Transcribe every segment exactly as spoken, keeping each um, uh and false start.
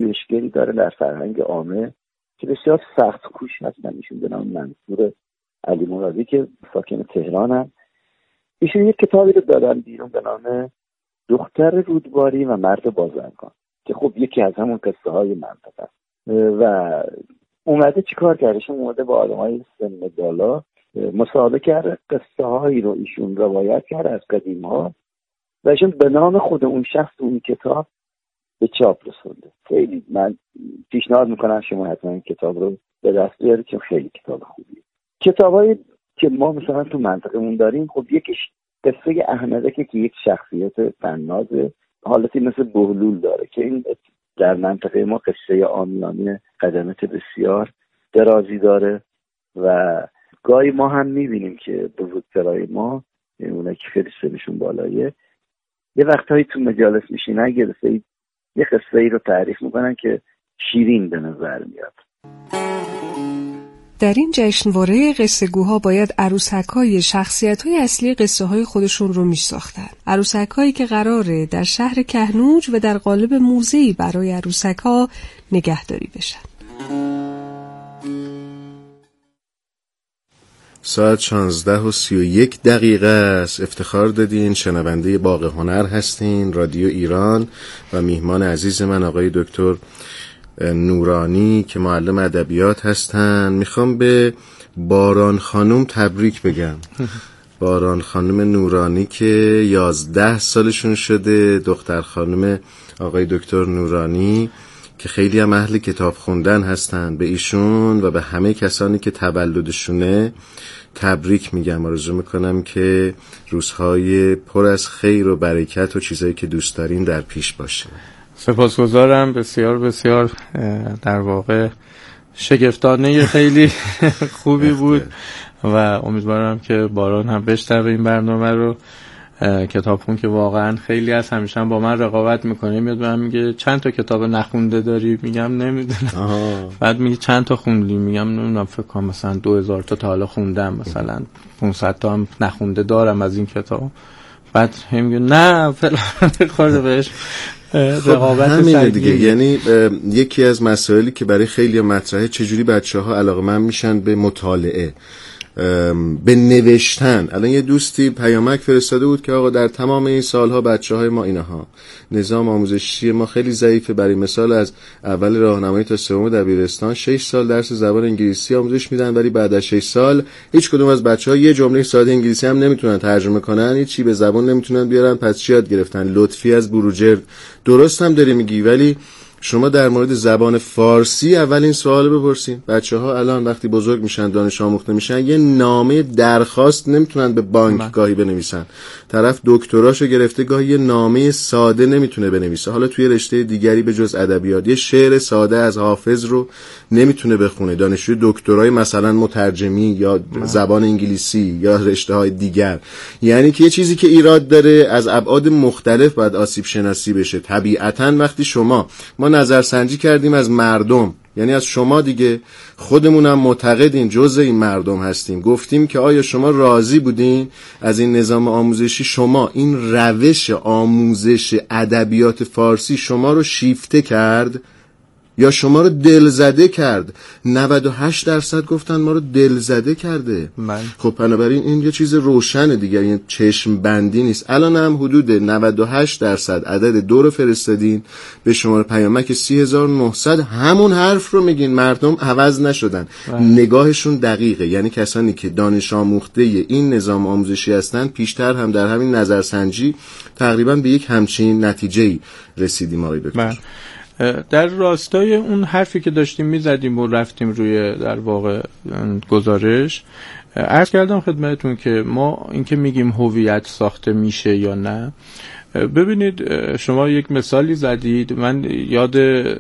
پژوهشگری داره در فرهنگ عامه که بسیار سخت کوش هستن، ایشون به نام منصور علی مرادی که ساکن تهرانن. ایشون یک کتابی رو دادن بیرون به نام دختر رودباری و مرد بازرگان که خب یکی از همون قصه های منطقه است و اومده چیکار کرده؟ ایشون اومده با آدمای سن بالا مصاحبه کرده، قصه هایی رو ایشون روایت کرده از قدیم ها و ایشون به نام خود اون شخص اون کتاب به چاپ رسونده. خیلی من پیشنهاد میکنم شما حتما این کتاب رو به دست بیارید که خیلی کتاب خوبیه. کتابایی که ما مثلا تو منطقمون داریم، خب یکیش قصه احمدکه که یک شخصیت فنازه، حالتی مثل بهلول داره که این در منطقه ما قصه عامیانه قدمت بسیار درازی داره و گاهی ما هم میبینیم که بزرگترهای ما، اونایی که خیلی سنشون بالایه، یه وقتهایی تو مجالس میشینن یه قصه یه قصه ای رو تعریف میکنن که شیرین به نظر میاد. در این جشنواره قصه گوها باید عروسک‌های شخصیت‌های اصلی قصه های خودشون رو میساختن. عروسک‌هایی که قراره در شهر کهنوج و در قالب موزه‌ای برای عروسک‌ها نگهداری بشن. ساعت شانزده و سی و یک دقیقه است. افتخار دادین شنونده باغ هنر هستین، رادیو ایران، و میهمان عزیز من آقای دکتر نورانی که معلم ادبیات هستن. میخوام به باران خانم تبریک بگم. باران خانم نورانی که یازده سالشون شده، دختر خانم آقای دکتر نورانی که خیلی هم اهل کتاب خوندن هستن. به ایشون و به همه کسانی که تولدشونه تبریک میگم. آرزو میکنم که روزهای پر از خیر و برکت و چیزایی که دوست دارین در پیش باشه. سپاسگزارم، بسیار بسیار در واقع شگفتانه خیلی خوبی بود و امیدوارم که باران هم بشنوه این برنامه رو. کتابخون که واقعا خیلی از همیشه هم با من رقابت میکنه، میاد من میگه چند تا کتاب نخونده داری؟ میگم نمیدونم. بعد میگه چند تا خوندی؟ میگم نمیدونم، فکر کنم مثلا دو هزار تا تا حالا خوندم، مثلا پانصد تا هم نخونده دارم از این کتاب. بعد هم میگه نه فلان خورده بهش رقابت همینه دیگه. یعنی یکی از مسائلی که برای خیلی مطرحه چجوری بچه‌ها علاقه‌مند میشن به مطالعه، به نوشتن. الان یه دوستی پیامک فرستاده بود که آقا در تمام این سالها بچه‌های ما اینها نظام آموزشی ما خیلی ضعیفه. برای مثال از اول راهنمایی تا سوم دبیرستان شش سال درس زبان انگلیسی آموزش میدن، ولی بعد از شش سال هیچ کدوم از بچه‌ها یه جمله ساده انگلیسی هم نمیتونن ترجمه کنن، هیچ چی به زبان نمیتونن بیارن. پس چی یاد گرفتن؟ لطفی از بروجرد. درست هم داری میگی، ولی شما در مورد زبان فارسی اولین سوال بپرسین. بچه‌ها الان وقتی بزرگ میشن، دانش آموخته میشن، یه نامه درخواست نمیتونن به بانک من. گاهی بنویسن. طرف دکتراشو گرفته، گاهی یه نامه ساده نمیتونه بنویسه. حالا توی رشته دیگری به جز ادبیات یه شعر ساده از حافظ رو نمیتونه بخونه. دانشجوی دکترای مثلا مترجمی یا من. زبان انگلیسی یا رشته‌های دیگر. یعنی که یه چیزی که ایراد داره از ابعاد مختلف باید آسیب شناسی بشه. طبیعتاً وقتی شما ما نظرسنجی کردیم از مردم، یعنی از شما دیگه، خودمونم معتقدیم جزء این مردم هستیم، گفتیم که آیا شما راضی بودین از این نظام آموزشی؟ شما این روش آموزش ادبیات فارسی شما رو شیفته کرد یا شما رو دلزده کرد؟ نود و هشت درصد گفتن ما رو دلزده کرده. من. خب بنابراین این یه چیز روشنه دیگه، این چشم بندی نیست. الان هم حدود نود و هشت درصد عدد دو رو فرستادین به شماره پیامک سی هزار و نهصد، همون حرف رو میگین. مردم عوض نشدن. من. نگاهشون دقیقه. یعنی کسانی که دانش آموخته این نظام آموزشی هستن پیشتر هم در همین نظرسنجی تقریبا به یک همچین نتیجه‌ای رسیدیم آقای دکتر. در راستای اون حرفی که داشتیم میزدیم و رفتیم روی در واقع گزارش، عرض کردم خدمتتون که ما این که میگیم هویت ساخته میشه یا نه، ببینید شما یک مثالی زدید، من یاد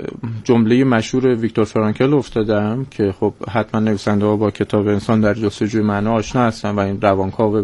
جمله مشهور ویکتور فرانکل افتادم که خب حتما نویسنده ها با کتاب انسان در جستجوی معنا آشنا هستن و این روانکاو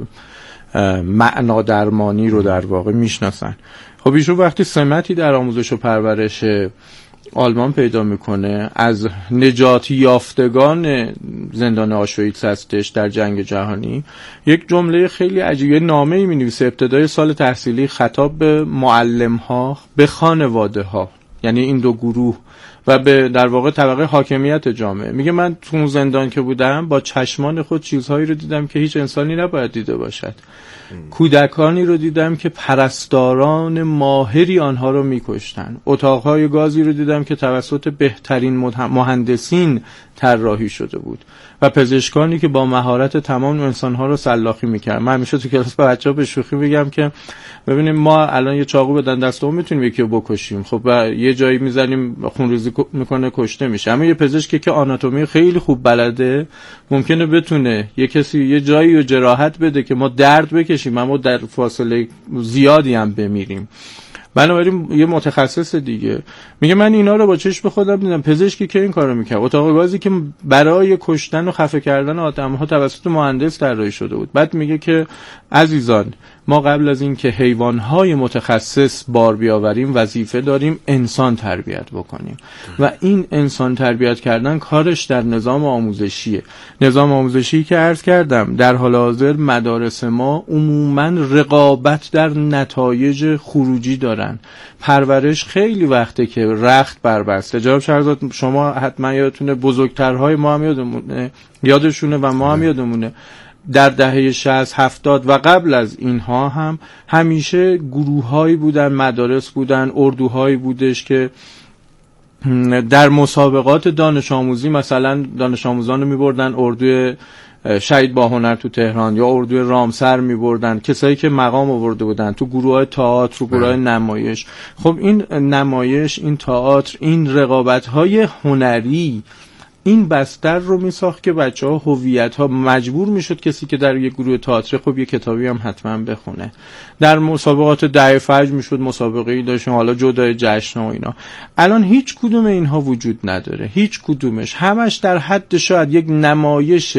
معنا درمانی رو در واقع میشناسن. خب ایشون وقتی سمتی در آموزش و پرورش آلمان پیدا میکنه، از نجات یافتگان زندان آشویتس هستش در جنگ جهانی، یک جمله خیلی عجیبه، نامه‌ای می‌نویسه ابتدای سال تحصیلی خطاب به معلم‌ها، به خانواده ها. یعنی این دو گروه و به در واقع طبقه حاکمیت جامعه. میگه من تو اون زندان که بودم با چشمان خود چیزهایی رو دیدم که هیچ انسانی نباید دیده باشد. کودکانی رو دیدم که پرستاران ماهری آنها رو میکشتن. اتاقهای گازی رو دیدم که توسط بهترین مهندسین طراحی شده بود و پزشکانی که با مهارت تمام انسانها رو سلاخی میکرد. من همیشه تو کلاس به بچه‌ها به شوخی میگم که ببینیم ما الان یه چاقو بدن دستمون میتونیم یکی رو بکشیم، خب و یه جایی میزنیم خونریزی میکنه کشته میشه، اما یه پزشکی که آناتومی خیلی خوب بلده ممکنه بتونه یه کسی یه جایی رو جراحت بده که ما درد بکشیم اما در فاصله زیادی هم بمیریم. بنابراین یه متخصص دیگه میگه من اینا رو با چشم خودم دیدم. پزشکی که این کارو میکرد، اتاق گازی که برای کشتن و خفه کردن آدم‌ها توسط مهندس طراحی شده بود. بعد میگه که عزیزان ما قبل از این که حیوان‌های متخصص بار بیاوریم وظیفه داریم انسان تربیت بکنیم و این انسان تربیت کردن کارش در نظام آموزشیه. نظام آموزشی که عرض کردم در حال حاضر مدارس ما عموماً رقابت در نتایج خروجی دارن. پرورش خیلی وقته که رخت بربسته. جناب شهرزاد شما حتما یادتونه بزرگترهای ما هم یادمونه یادشونه و ما هم یادمونه در دهه شصت هفتاد و قبل از اینها هم همیشه گروه‌هایی بودن، مدارس بودن، اردوهایی بودش که در مسابقات دانش آموزی مثلا دانش آموزان رو می‌بردن اردوی شهید باهنر تو تهران یا اردوی رامسر می‌بردن، کسایی که مقام آورده بودن تو گروه‌های تئاتر، تو گروه‌های نمایش. خب این نمایش، این تئاتر، این رقابت‌های هنری این بستر رو میساخت که بچه‌ها هویت‌ها مجبور میشد کسی که در یک گروه تئاتر خب یه کتابی هم حتما بخونه. در مسابقات دهه فجر میشد مسابقه‌ای داشتن، حالا جدای جشن و اینا. الان هیچ کدوم اینها وجود نداره، هیچ کدومش. همش در حد شاید یک نمایش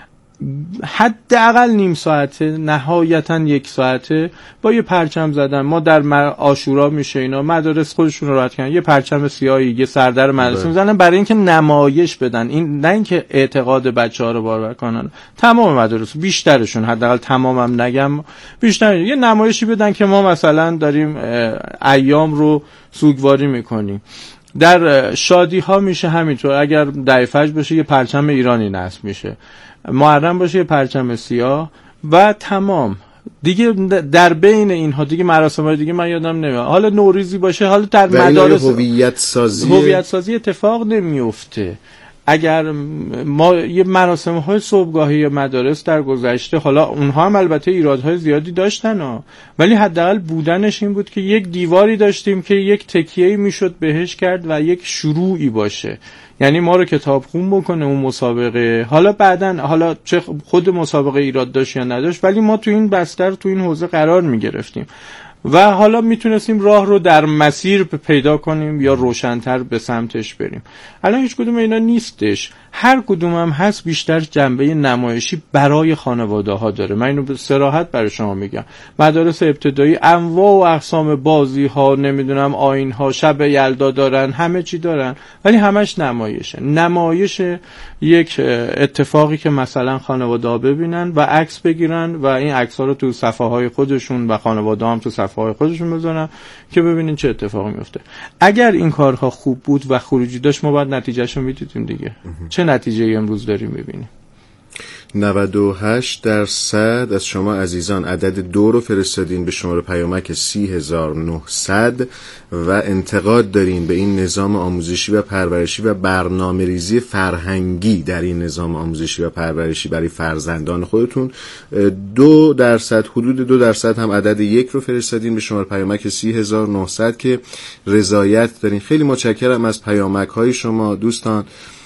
حداقل نیم ساعته، نهایتا یک ساعته با یه پرچم زدن. ما در عاشورا میشه اینا مدارس خودشون رو راحت کردن، یه پرچم سیاهی یه سردر مدرسه میزنن برای اینکه نمایش بدن، این نه اینکه اعتقاد بچه‌ها رو بارور کنن. تمام مدارس بیشترشون، حداقل تمامم نگم، بیشتر یه نمایشی بدن که ما مثلا داریم ایام رو سوگواری میکنیم. در شادی ها میشه همینطور، اگر دهه فجر بشه یه پرچم ایرانی نصب میشه، محرم باشه یه پرچم سیاه و تمام دیگه. در بین اینها دیگه مراسم‌های دیگه من یادم نمیاد. حالا نوروزی باشه، حالا در مدارس هویت سازی هویت سازی اتفاق نمیفته. اگر ما یه مراسم‌های صبحگاهی مدارس در گذشته، حالا اونها هم البته ایرادهای زیادی داشتن ها، ولی حداقل بودنش این بود که یک دیواری داشتیم که یک تکیه‌ای میشد بهش کرد و یک شروعی باشه، یعنی ما رو کتابخون بکنه اون مسابقه. حالا بعدن حالا چه خود مسابقه ایراد داشت یا نداشت، ولی ما تو این بستر تو این حوزه قرار میگرفتیم و حالا میتونستیم راه رو در مسیر پیدا کنیم یا روشن‌تر به سمتش بریم. الان هیچ کدوم اینا نیستش. هر کدوم هم هست بیشتر جنبه نمایشی برای خانواده ها داره. من اینو به صراحت برای شما میگم. مدارس ابتدایی انواع و اقسام بازی ها، نمیدونم آیین ها، شب یلدا دارن، همه چی دارن، ولی همش نمایشه. نمایش یک اتفاقی که مثلا خانواده ها ببینن و عکس بگیرن و این عکس ها رو تو صفحه های خودشون و خانواده هم تو صفحه های خودشون بذارن که ببینین چه اتفاقی میفته. اگر این کارها خوب بود و خروجی داشت ما باید نتیجهشو میدیدیم دیگه. چه نتیجه امروز داریم میبینیم؟ نود و هشت درصد از شما عزیزان عدد دو رو فرستادین به شماره پیامک سی هزار و نهصد و انتقاد دارین به این نظام آموزشی و پرورشی و برنامه ریزی فرهنگی در این نظام آموزشی و پرورشی برای فرزندان خودتون. دو درصد حدود دو درصد هم عدد یک رو فرستادین به شماره پیامک سی هزار و نهصد که رضایت دارین. خیلی متشکرم از پیامک های شما دوستان.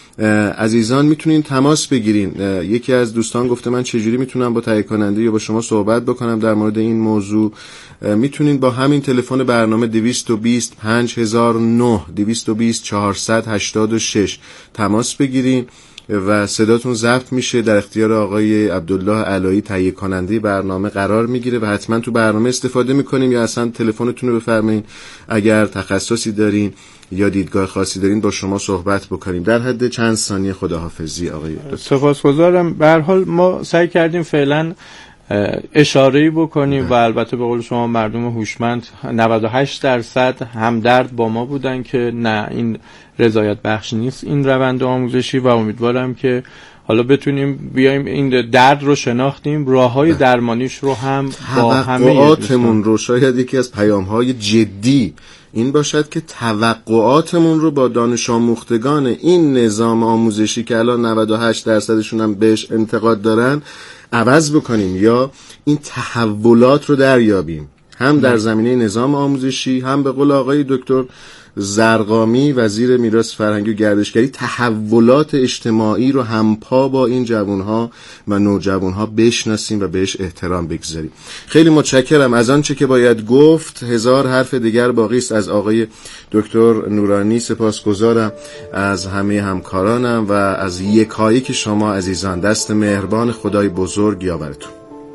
عزیزان میتونین تماس بگیرین. یکی از دوستان گفته من چجوری میتونم با تهیه کننده یا با شما صحبت بکنم در مورد این موضوع. میتونین با همین تلفن برنامه دویست و بیست پنج هزار و نه دویست و بیست چهارصد و هشتاد و شش تماس بگیرین و صداتون ضبط میشه، در اختیار آقای عبدالله علایی تهیه کننده برنامه قرار میگیره و حتما تو برنامه استفاده میکنیم یا اصلا تلفنتون رو بفرمایین اگر تخصصی دارین یا دیدگاه خاصی دارین با شما صحبت بکنیم. در حد چند ثانیه خداحافظی آقای دکتر. سپاسگزارم. به هر حال ما سعی کردیم فعلا اشاره‌ای بکنیم و البته به قول شما مردم هوشمند نود و هشت درصد همدرد با ما بودن که نه این رضایت بخش نیست این روند آموزشی و امیدوارم که حالا بتونیم بیایم این درد رو شناختیم راههای درمانیش رو هم با همه توقعاتمون رو شاید یکی از پیام‌های جدی این باشد که توقعاتمون رو با دانش آموختگان این نظام آموزشی که الان نود و هشت درصدشون هم بهش انتقاد دارن عوض بکنیم یا این تحولات رو دریابیم، هم در زمینه نظام آموزشی هم به قول آقای دکتر زرقامی وزیر میراث فرهنگی و گردشگری تحولات اجتماعی رو همپا با این جوانها و نوجوانها بشناسیم و بهش احترام بگذاریم. خیلی متشکرم. از آنچه که باید گفت هزار حرف دیگر باقی است. از آقای دکتر نورانی سپاسگزارم، از همه همکارانم و از یکایک شما عزیزان. دست مهربان خدای بزرگ یاورتون.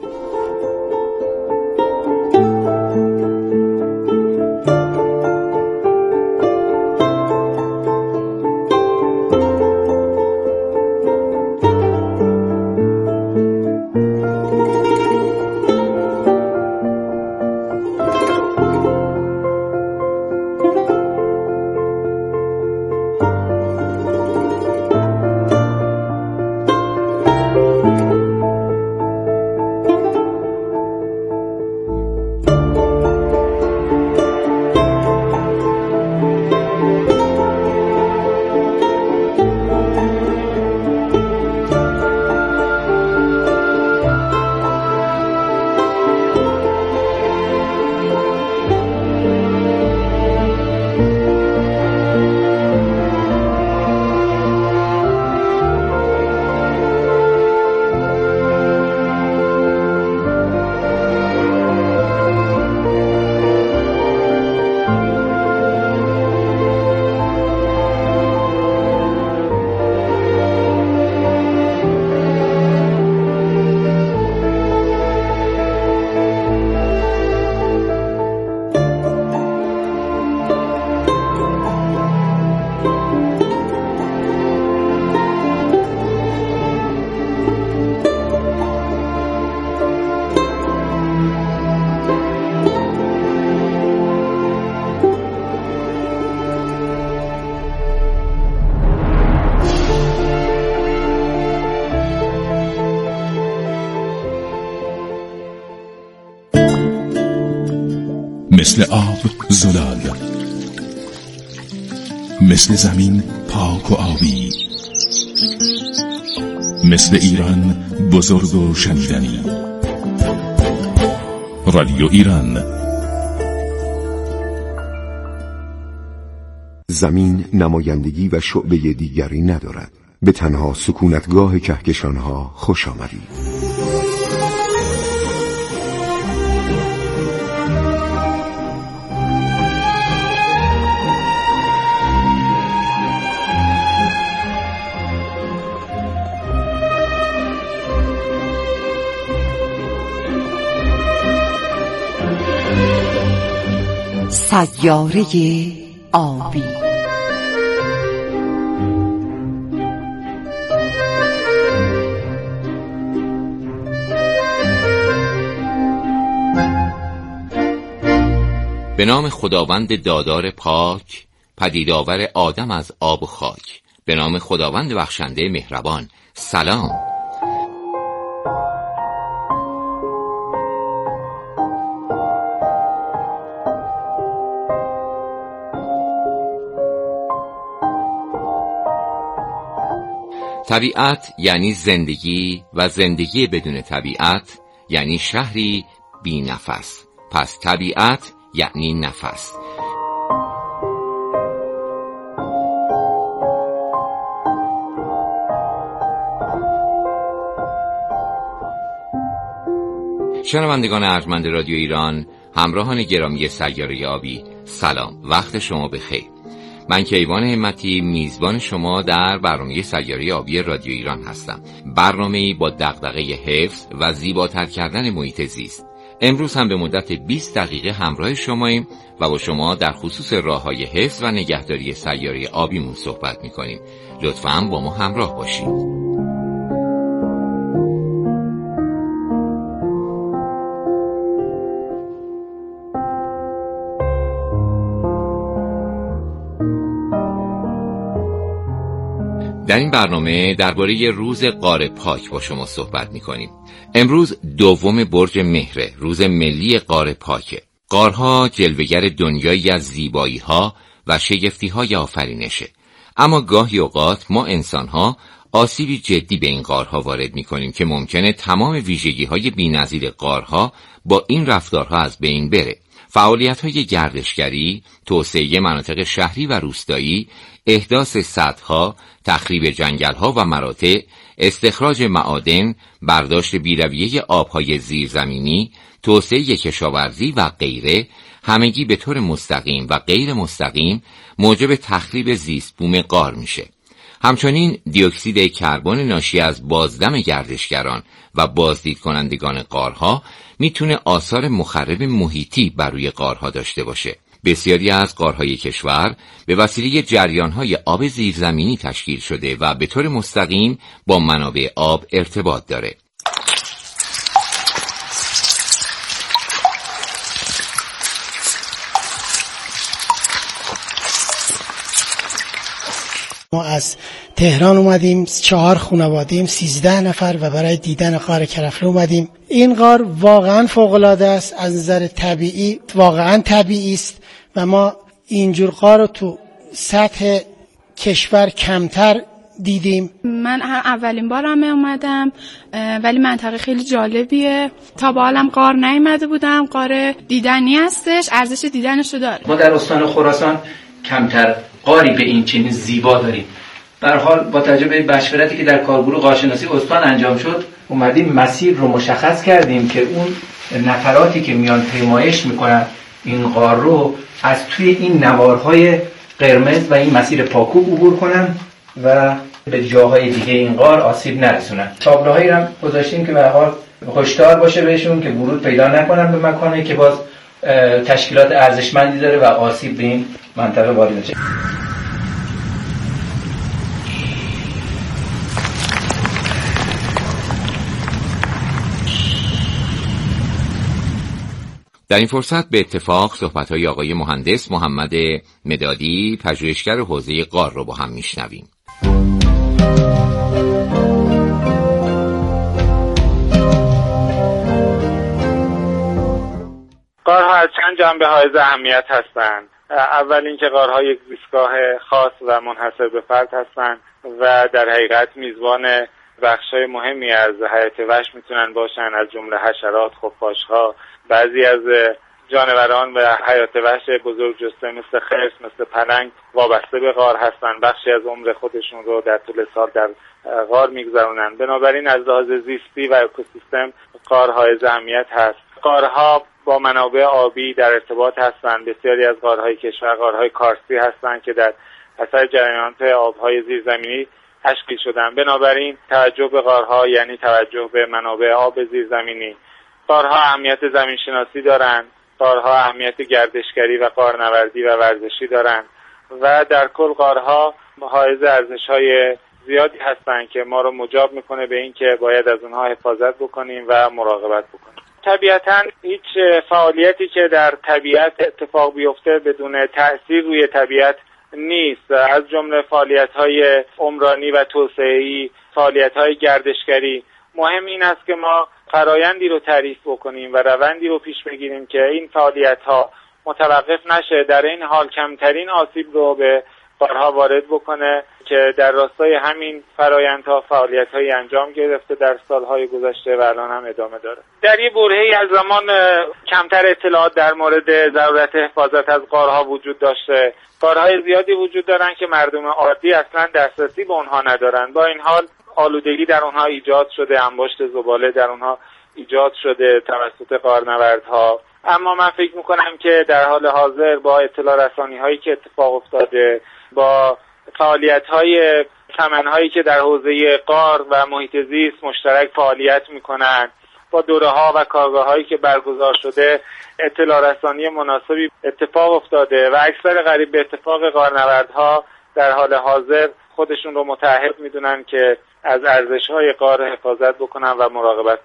مثل آب زلال، مثل زمین پاک و آبی، مثل ایران بزرگ و شنیدنی. رادیو ایران. زمین نمایندگی و شعبه دیگری ندارد. به تنها سکونتگاه کهکشانها خوش آمدید. سیاره آبی. به نام خداوند دادار پاک، پدیدآور آدم از آب و خاک. به نام خداوند بخشنده مهربان. سلام. طبیعت یعنی زندگی و زندگی بدون طبیعت یعنی شهری بی نفس. پس طبیعت یعنی نفس. شنوندگان ارجمند رادیو ایران، همراهان گرامی سیاره آبی، سلام. وقت شما بخیر. من کیوان همتی میزبان شما در برنامه سیاره آبی رادیو ایران هستم. برنامه‌ای با دغدغه حفظ و زیباتر کردن محیط زیست. امروز هم به مدت بیست دقیقه همراه شماییم و با شما در خصوص راه‌های حفظ و نگهداری سیاره آبیمون صحبت می‌کنیم. لطفاً با ما همراه باشید. در این برنامه درباره روز غار پاک با شما صحبت می‌کنیم. امروز دوم برج مهره، روز ملی غار پاکه. غارها جلوه‌گر دنیایی از زیبایی‌ها و شگفتی‌های آفرینشه. اما گاهی اوقات ما انسان‌ها آسیبی جدی به این غارها وارد می‌کنیم که ممکنه تمام ویژگی‌های بی‌نظیر غارها با این رفتارها از بین بره. فعالیت‌های گردشگری، توسعه مناطق شهری و روستایی، احداث سدها، تخریب جنگل‌ها و مراتع، استخراج معادن، برداشت بی‌رویه آب‌های زیرزمینی، توسعه کشاورزی و غیره، همگی به طور مستقیم و غیر مستقیم موجب تخریب زیست بوم غار میشه. همچنین دیوکسید کربن ناشی از بازدم گردشگران و بازدید کنندگان غارها میتونه آثار مخرب محیطی بر روی غارها داشته باشه. بسیاری از غارهای کشور به وسیله جریانهای آب زیرزمینی تشکیل شده و به طور مستقیم با منابع آب ارتباط داره. ما از تهران اومدیم، چهار خانواده‌ایم، سیزده نفر و برای دیدن غار کرفلو اومدیم. این غار واقعا فوق‌العاده است، از نظر طبیعی واقعا طبیعی است و ما اینجور غار رو تو سطح کشور کمتر دیدیم. من اولین بارم اومدم ولی منطقه خیلی جالبیه. تا به حالم غار نیومده بودم. غار دیدنی هستش، ارزش دیدنشو داره. ما در استان خراسان کمتر غاری به این چنین زیبا داریم. به هر حال با توجه به مشورتی که در کارگروه غارشناسی استان انجام شد، اومدیم مسیر رو مشخص کردیم که اون نفراتی که میان پیمایش میکنن این غار رو از توی این نوارهای قرمز و این مسیر پاکوب عبور کنن و به جاهای دیگه این غار آسیب نرسونن. تابلوهایی هم گذاشتیم که به هر حال هشدار باشه بهشون که ورود پیدا نکنن به مکانی که باز تشکیلات ارزشمندی داره و آسیب به این منطقه وارد نشه. در این فرصت به اتفاق صحبت‌های آقای مهندس محمد مدادی، پژوهشگر حوزه غار رو با هم میشنویم. غارها از چند جنبه حائز اهمیت هستند. اول اینکه غارها یک زیستگاه خاص و منحصر به فرد هستند و در حقیقت میزبان بخشای مهمی از حیات وحش میتونن باشن، از جمله حشرات، خفاشها، بعضی از جانوران و حیات وحش بزرگجسته مثل خرس، مثل پلنگ وابسته به غار هستن، بخشی از عمر خودشون رو در طول سال در غار میگذرونن. بنابراین از لحاظ زیستی و اکوسیستم غار حائز اهمیت هست. غارها با منابع آبی در ارتباط هستند. بسیاری از غارهای کشور غارهای کارستی هستند که در اثر جریانات آبهای زیرزمینی تشکیل شدن. بنابراین توجه به غارها یعنی توجه به منابع آب زیرزمینی. غارها اهمیت زمینشناسی دارند. غارها اهمیت گردشگری و غارنوردی و ورزشی دارند و در کل غارها حائز ارزش‌های زیادی هستند که ما رو مجاب میکنه به این که باید از اونها حفاظت بکنیم و مراقبت بکنیم. طبیعتاً هیچ فعالیتی که در طبیعت اتفاق بیفته بدون تأثیر روی طبیعت نیست، از جمله فعالیت‌های عمرانی و توسعه‌ای، فعالیت‌های گردشگری. مهم این است که ما فرایندی رو تعریف بکنیم و روندی رو پیش بگیریم که این فعالیت‌ها متوقف نشه، در این حال کمترین آسیب رو به غارها وارد بکنه که در راستای همین فرایندها فعالیت‌هایی انجام گرفته در سال‌های گذشته و الان هم ادامه داره. در یه برهه‌ای از زمان کمتر اطلاعات در مورد ضرورت حفاظت از غارها وجود داشته. غارهای زیادی وجود دارن که مردم عادی اصلا دسترسی به اونها ندارن. با این حال آلودگی در اونها ایجاد شده، انباشت زباله در اونها ایجاد شده توسط غارنوردها. اما من فکر میکنم که در حال حاضر با اطلاع رسانی هایی که اتفاق افتاده، با فعالیت های کمنهایی که در حوزه غار و محیط زیست مشترک فعالیت میکنن، با دوره ها و کارگاه هایی که برگزار شده اطلاع رسانی مناسبی اتفاق افتاده و اکثر قریب به اتفاق غارنوردها در حال حاضر خودشون رو متعهد میدونن که از ارزش های غار حفاظت بکنن و مراقبت کنن.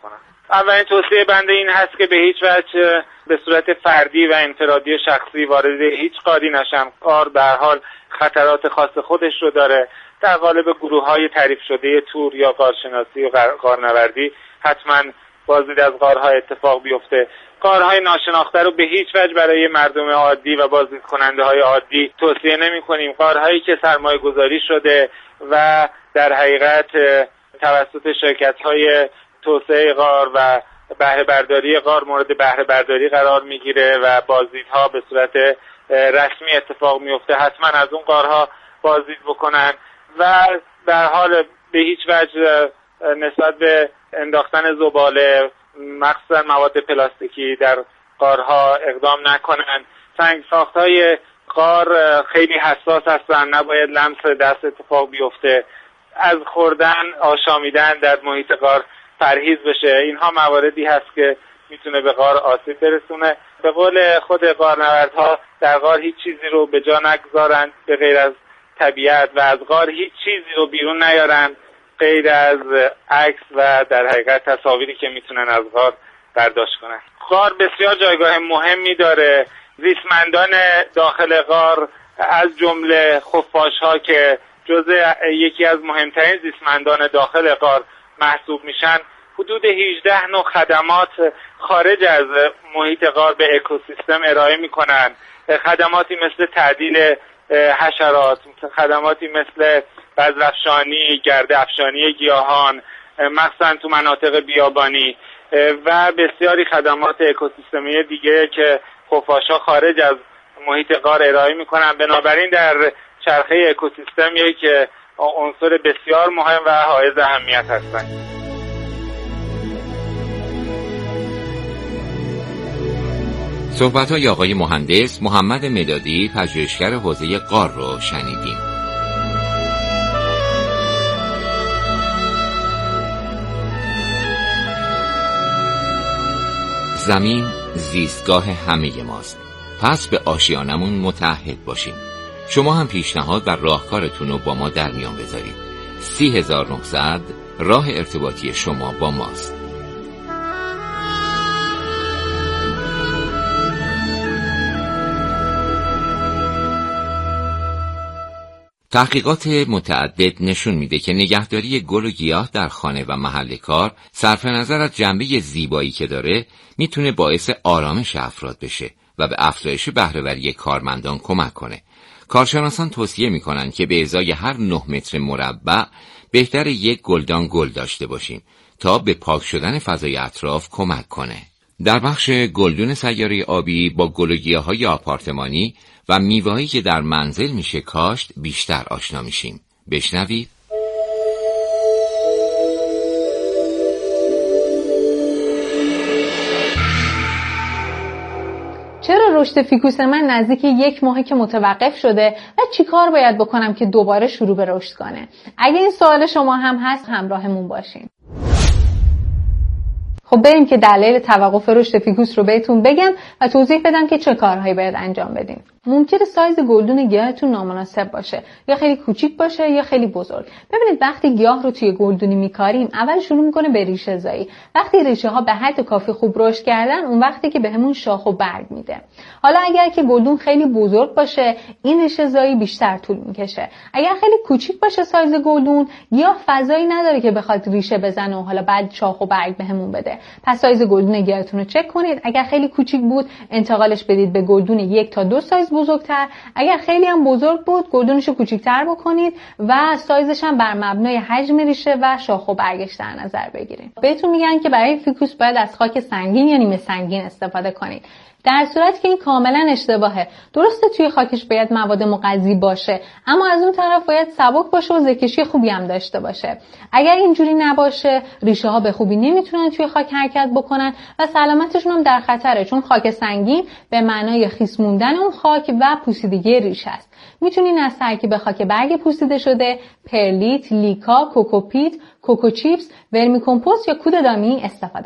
اولین توصیه بنده این هست که به هیچ وجه به صورت فردی و انفرادی شخصی وارد هیچ غاری نشم. غار به هر حال خطرات خاص خودش رو داره. در قالب گروه‌های تعریف شده تور یا غارشناسی و غارنوردی حتما بازدید از غارها اتفاق بیفته. غارهای ناشناخته رو به هیچ وجه برای مردم عادی و بازدید کننده های عادی توصیه نمی کنیم. غارهایی که سرمایه گذاری شده و در حقیقت توسط شرکت های توسعه غار و بهره برداری غار مورد بهره برداری قرار میگیره و بازدیدها به صورت رسمی اتفاق میفته، حتما از اون غارها بازدید بکنن و در حال به هیچ وجه نسبت به انداختن زباله مخصوصا مواد پلاستیکی در غارها اقدام نکنن. سنگ ساخت‌های غار خیلی حساس هستن، نباید لمس دست اتفاق بیفته. از خوردن، آشامیدن در محیط غار پرهیز بشه. اینها مواردی هست که میتونه به غار آسیب برسونه. به قول خود غارنوردها در غار هیچ چیزی رو به جا نگذارن به غیر از طبیعت و از غار هیچ چیزی رو بیرون نیارن غیر از عکس و در حقیقت تصاویری که میتونن از غار برداشت کنن. غار بسیار جایگاه مهمی داره. زیستمندان داخل غار از جمله خفاش‌ها که جزء یکی از مهمترین زیستمندان داخل غار محسوب میشن، حدود هجده نوع خدمات خارج از محیط غار به اکوسیستم ارائه میکنن. خدماتی مثل تعدیل حشرات، خدماتی مثل بذرافشانی، گرده افشانی گیاهان مخصوصا تو مناطق بیابانی و بسیاری خدمات اکوسیستمی دیگه که خفاش‌ها خارج از محیط غار ارائه میکنن. بنابراین در چرخه اکوسیستم یک عنصر بسیار مهم و حائز اهمیت هستند. صحبت‌های آقای مهندس محمد مدادی، پژوهشگر حوزه غار رو شنیدیم. زمین زیستگاه همه ماست. پس به آشیانمون متعهد باشیم. شما هم پیشنهاد و راهکارتون رو با ما در میان بذارید. سی هزار و نهصد راه ارتباطی شما با ماست. تحقیقات متعدد نشون میده که نگهداری گل و گیاه در خانه و محل کار صرف نظر از جنبه زیبایی که داره میتونه باعث آرامش افراد بشه و به افزایش بهره‌وری کارمندان کمک کنه. کارشناسان توصیه میکنن که به ازای هر نه متر مربع بهتر یک گلدان گل داشته باشیم تا به پاک شدن فضای اطراف کمک کنه. در بخش گلدون سیاره آبی با گل و گیاهای آپارتمانی و میوه‌هایی که در منزل میشه کاشت بیشتر آشنا میشیم. بشنوید. چرا رشد فیکوس من نزدیک یک ماهه که متوقف شده و چی کار باید بکنم که دوباره شروع به رشد کنه؟ اگه این سوال شما هم هست همراهمون باشین. خب بریم که دلایل توقف رشد فیکوس رو بهتون بگم و توضیح بدم که چه کارهایی باید انجام بدیم. ممکنه سایز گلدون گیاهتون نامناسب باشه، یا خیلی کوچیک باشه یا خیلی بزرگ. ببینید وقتی گیاه رو توی گلدونی میکاریم اول شروع میکنه به ریشه زایی. وقتی ریشه ها به حد کافی خوب رشد کردن اون وقتی که بهمون شاخ و برگ میده. حالا اگر که گلدون خیلی بزرگ باشه این ریشه زایی بیشتر طول میکشه. اگر خیلی کوچیک باشه سایز گلدون، گیاه فضایی نداره که بخواد ریشه بزنه و حالا بعد شاخ و برگ بهمون بده. پس سایز گلدون گیاهتون رو چک کنید. اگر خیلی کوچیک بود انتقالش بدید به گلدون یک تا دو سایز بزرگتر. اگر خیلی هم بزرگ بود گلدونش رو کوچیک‌تر بکنید و سایزش هم بر مبنای حجم ریشه و شاخ و برگش در نظر بگیرید. بهتون میگن که برای فیکوس باید از خاک سنگین یا نیمه سنگین استفاده کنید. در صورتی که این کاملا اشتباهه. درسته توی خاکش باید مواد مغذی باشه، اما از اون طرف باید سبک باشه و زکشی خوبی هم داشته باشه. اگر اینجوری نباشه ریشه ها به خوبی نمیتونن توی خاک حرکت بکنن و سلامتشون هم در خطره، چون خاک سنگین به معنای خیس موندن اون خاک و پوسیدگی ریشه است. میتونین از ترکیب خاک برگ پوسیده شده، پرلیت، لیکا، کوکوپیت، کوکو چیپس، ورمی کمپوست یا کود دامی استفاده کنید.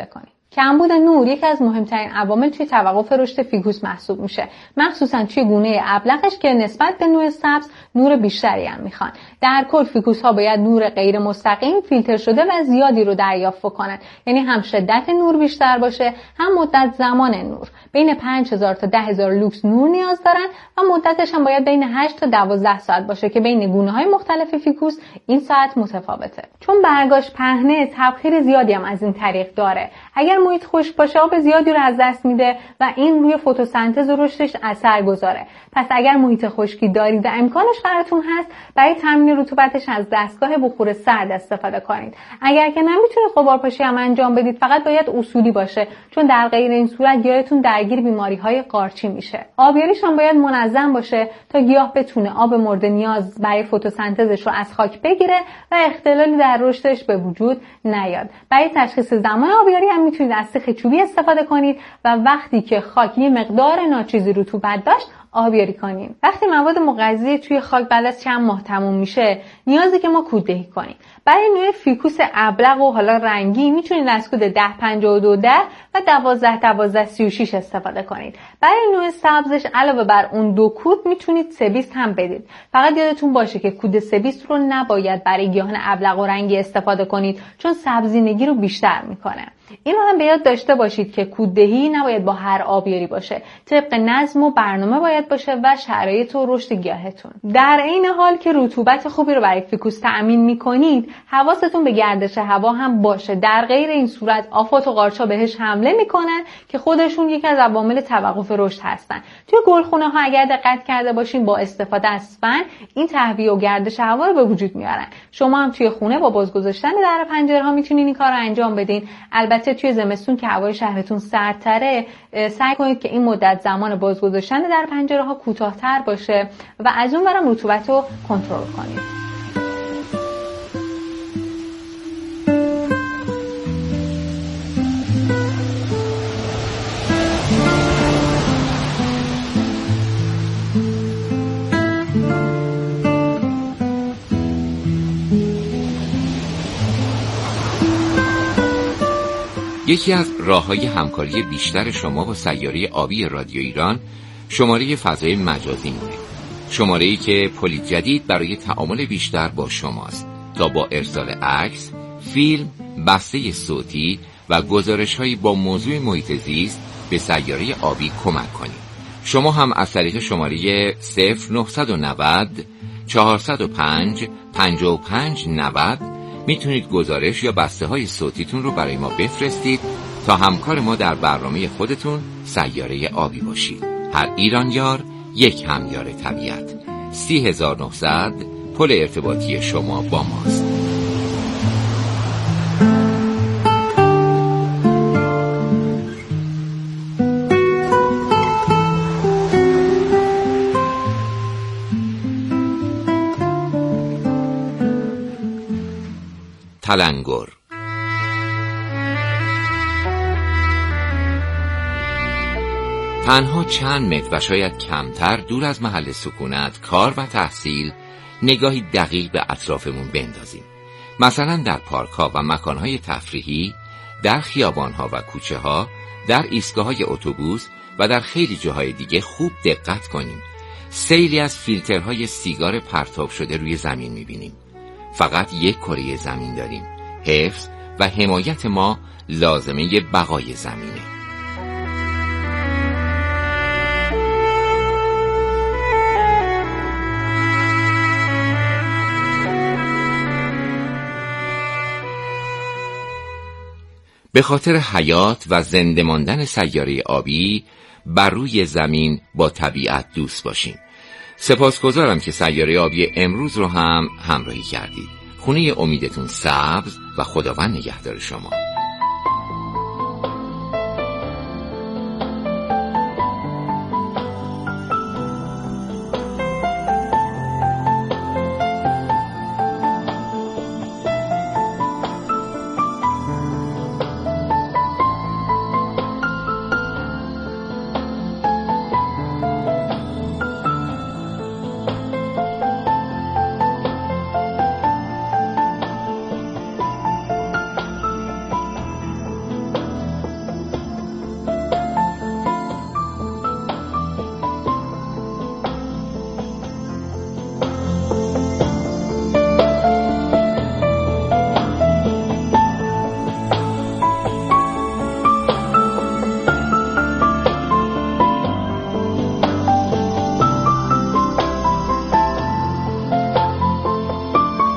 کمبود نور یکی از مهمترین عوامل توی توقف رشد فیکوس محسوب میشه، مخصوصا توی گونه ابلقش که نسبت به نوع سبز نور بیشتری هم میخوان. در کل فیکوس ها باید نور غیر مستقیم، فیلتر شده و زیادی رو دریافت کنن، یعنی هم شدت نور بیشتر باشه هم مدت زمان نور. بین پنج هزار تا ده هزار لوکس نور نیاز دارن و مدتش هم باید بین هشت تا دوازده ساعت باشه که بین گونه های مختلف فیکوس این ساعت متفاوته. چون برگاش پهنه، تبخیر زیادی هم از این طریق داره. اگر محیط خشک باشه آب زیادی رو از دست میده و این روی فتوسنتز و رشدش اثر گذاره. پس اگر محیط خشکی دارید و امکانش براتون هست، برای تامین رطوبتش از دستگاه بخور سرد استفاده کنید. اگر که نمیتونید غبارپاشی هم انجام بدید، فقط باید اصولی باشه، چون در غیر این صورت گیاهتون درگیر بیماری‌های قارچی میشه. آبیاریش هم باید منظم باشه تا گیاه بتونه آب مورد نیاز برای فتوسنتزش رو از خاک بگیره و اختلالی در رشدش به وجود نیاد. برای تشخیص زمان آبیاری هم میتونید از سیخ چوبی استفاده کنید و وقتی که خاک یه مقدار ناچیزی رطوبت داشت آبیاری کنیم. وقتی مواد مغذی توی خاک بعد از چند ماه تموم میشه، نیازه که ما کوددهی کنیم. برای نوع فیکوس ابلق و حالا رنگی میتونید از کود ده پنجاه و دو ده و دوازده دوازده سی و شش استفاده کنید. برای نوع سبزش علاوه بر اون دو کود میتونید سه‌بیست هم بدید. فقط یادتون باشه که کود سه‌بیست رو نباید برای گیاهان ابلق و رنگی استفاده کنید، چون سبزینگی رو بیشتر میکنه. اینو هم به یاد داشته باشید که کوددهی نباید با هر آبیاری باشه، طبق نظم و برنامه باید باشه و شرایط و رشد گیاهتون. در این حال که رطوبت خوبی رو برای فیکوس تأمین میکنید، حواستون به گردش هوا هم باشه. در غیر این صورت آفات و قارچ‌ها بهش حمله میکنن که خودشون یکی از عوامل توقف رشد هستن. توی گلخونه ها اگر دقت کرده باشین با استفاده از فن این تهویه و گردش هوا رو به وجود میارن. شما هم توی خونه با باز گذاشتن در پنجره ها میتونین این کار رو انجام بدین. البته توی زمستون که هوای شهرتون سردتره، سعی کنید که این مدت زمان باز گذاشتن در پنجره ها کوتاه‌تر باشه و از اون برم رطوبت رو کنترل کنید. یکی از راه‌های همکاری بیشتر شما با سیاره آبی رادیو ایران شماره فضای مجازی مونه. شماره‌ای که پلی جدید برای تعامل بیشتر با شماست تا با ارسال عکس، فیلم، بسته صوتی و گزارش‌هایی با موضوع محیط زیست به سیاره آبی کمک کنید. شما هم از طریق شماره صفر نه نه صفر چهارصد و پنج پنجاه و پنج نود میتونید گزارش یا بسته های صوتیتون رو برای ما بفرستید تا همکار ما در برنامه خودتون سیاره آبی باشید. هر ایرانیار یک همیار طبیعت. سی هزار و نهصد پل ارتباطی شما با ماست. تلنگر. تنها چند متر و شاید کمتر دور از محل سکونت، کار و تحصیل نگاهی دقیق به اطرافمون بندازیم. مثلا در پارک ها و مکان های تفریحی، در خیابان ها و کوچه ها، در ایستگاه های اتوبوس و در خیلی جاهای دیگه خوب دقت کنیم. سیلی از فیلترهای سیگار پرتاب شده روی زمین میبینیم. فقط یک کره زمین داریم. حفظ و حمایت ما لازمه بقای زمینه. به خاطر حیات و زنده ماندن سیاره آبی بر روی زمین با طبیعت دوست باشیم. سپاسگزارم که سیاره آبی امروز رو هم همراهی کردید. خونه امیدتون سبز و خداوند نگهدار شما.